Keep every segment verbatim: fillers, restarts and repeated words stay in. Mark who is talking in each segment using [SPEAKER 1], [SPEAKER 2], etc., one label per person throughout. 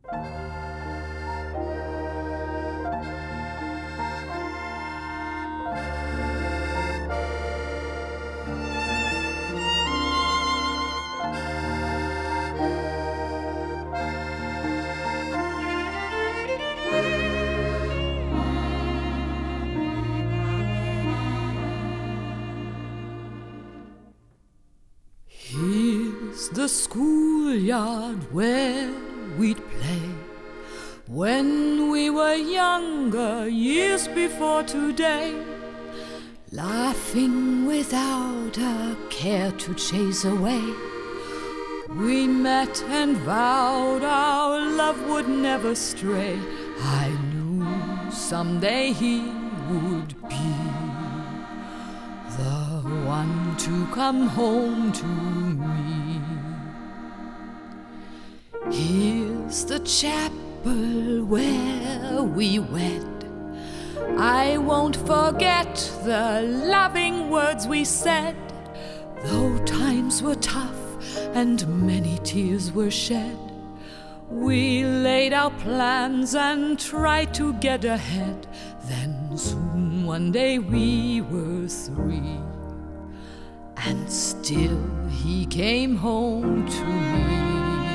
[SPEAKER 1] The schoolyard where we'd play when we were younger, years before today, laughing without a care to chase away. We met and vowed our love would never stray. I knew someday he would be the one to come home to me. Here's the chapel where we wed. I won't forget the loving words we said, though times were tough and many tears were shed. We laid our plans and tried to get ahead. Then soon one day we were three, and still he came home to me.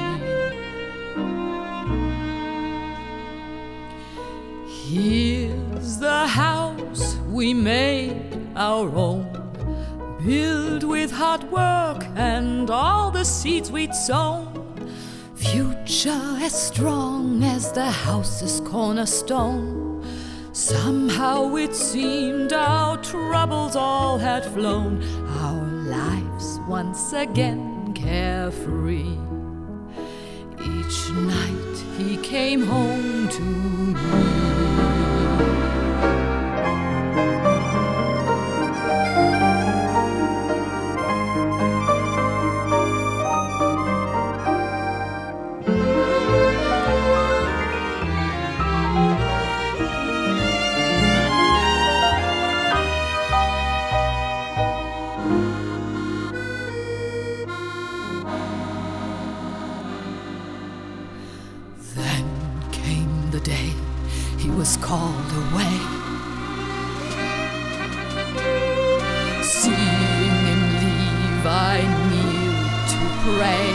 [SPEAKER 1] Here's the house we made our own, built with hard work and all the seeds we'd sown. Future as strong as the house's cornerstone. Somehow it seemed our troubles all had flown, our lives once again carefree. Each night he came home to me. The day he was called away, seeing him leave, I kneeled to pray.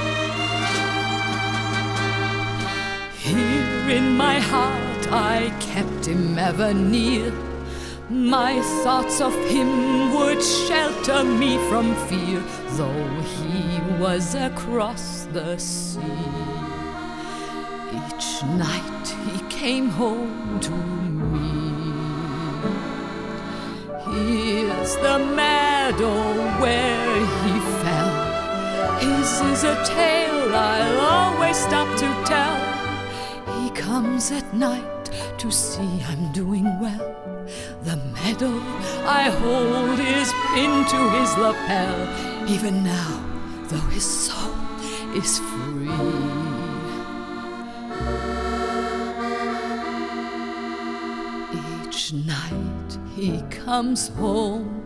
[SPEAKER 1] Here in my heart I kept him ever near. My thoughts of him would shelter me from fear, though he was across the sea. Each night he came home to me. Here's the meadow where he fell. His is a tale I'll always stop to tell. He comes at night to see I'm doing well. The medal I hold is pinned to his lapel, even now, though his soul is free. Each night he comes home